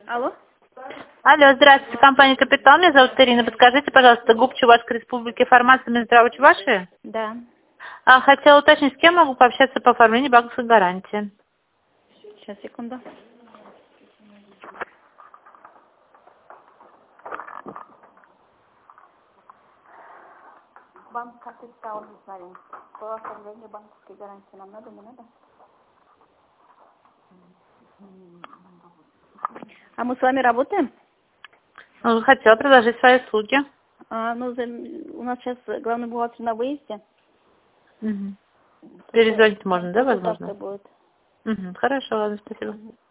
Алло? Алло, здравствуйте, компания «Капитал». Меня зовут Ирина. Подскажите, пожалуйста, губ Чувашской Республики формация Минздрава Чувашии? Да. Хотела уточнить, с кем могу пообщаться по оформлению банковской гарантии? Сейчас, секунду. Банк «Капитал», смотрим. По оформлению банковской гарантии нам надо, не надо? А мы с вами работаем? Хотела предложить свои услуги. У нас сейчас главный бухгалтер на выезде. Угу. Перезвонить можно, да, Завтра возможно? будет. Хорошо, ладно, спасибо.